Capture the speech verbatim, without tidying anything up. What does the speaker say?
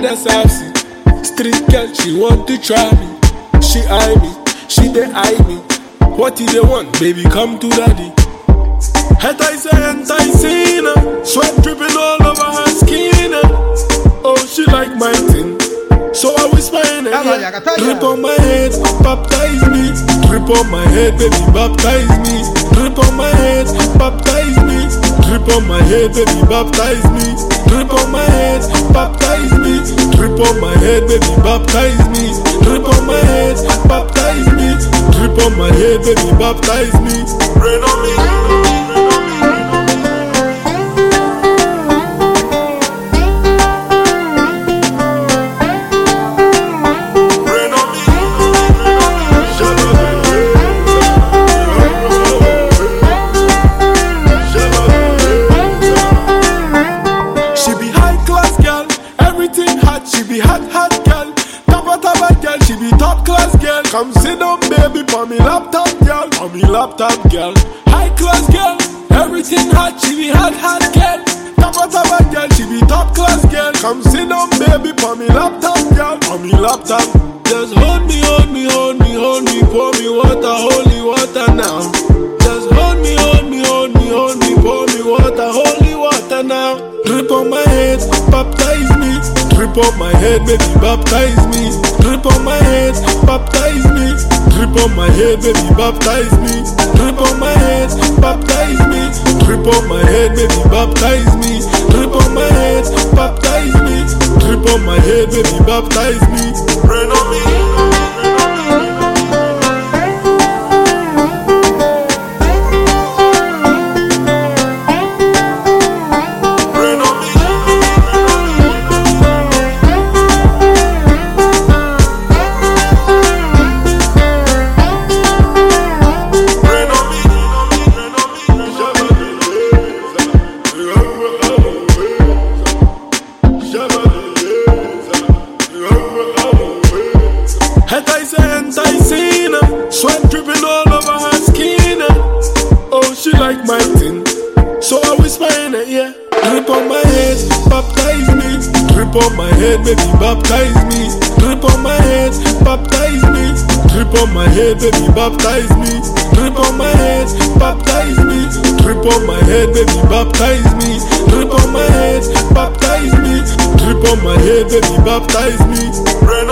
that's Sassy. Street girl, she want to try me. She eye me, she dey eye me. What do they want? Baby, come to daddy. Head I say enticing her, sweat dripping all over her skin. Oh, she like my thing, so I whisper in her ear. Drip on my head, baptize me. Drip on my head, baby, baptize me. Drip on my head, baptize me. Drip on my head, baby, baptize me. Drip on my head, baptize me. Drip on my head, baby, baptize me. Drip on my head, baptize me. Drip on my head, baby, baptize me. Rain on me. Come sit down, baby, for me laptop, girl. For me laptop, girl. High class, girl. Everything hot, she be hot, hot, girl. Top of top, girl, she be top class, girl. Come sit down, baby, for me laptop, girl. For me laptop. Just hold me, hold me, hold me, hold me. Pour me water, holy water now. Just hold me, hold me, hold me, hold me. Pour me water, holy water now. Drip on my head, baptize me. Drip on my head, baby, baptize me. Drip on my head, baptize me. Drip on my head, baby, baptize me. Drip on my head, baptize me. Drip on my head, baby, baptize me. Drip on my head, baptize me. Drip on my head, baby, baptize me. Rain on me. Head I say enticing her, sweat dripping all over her skin. Oh, she like my thing, so I whisper in her ear. Drip on my head, baptize me. Drip on my head, baby, baptize me. Drip on my head, baptize me. Drip on my head, baby, baptize me. Drip on my head, baptize me. Drip on my head, baby, baptize me. Drip on my head, baptize me. Drip on my head, baby, baptize me.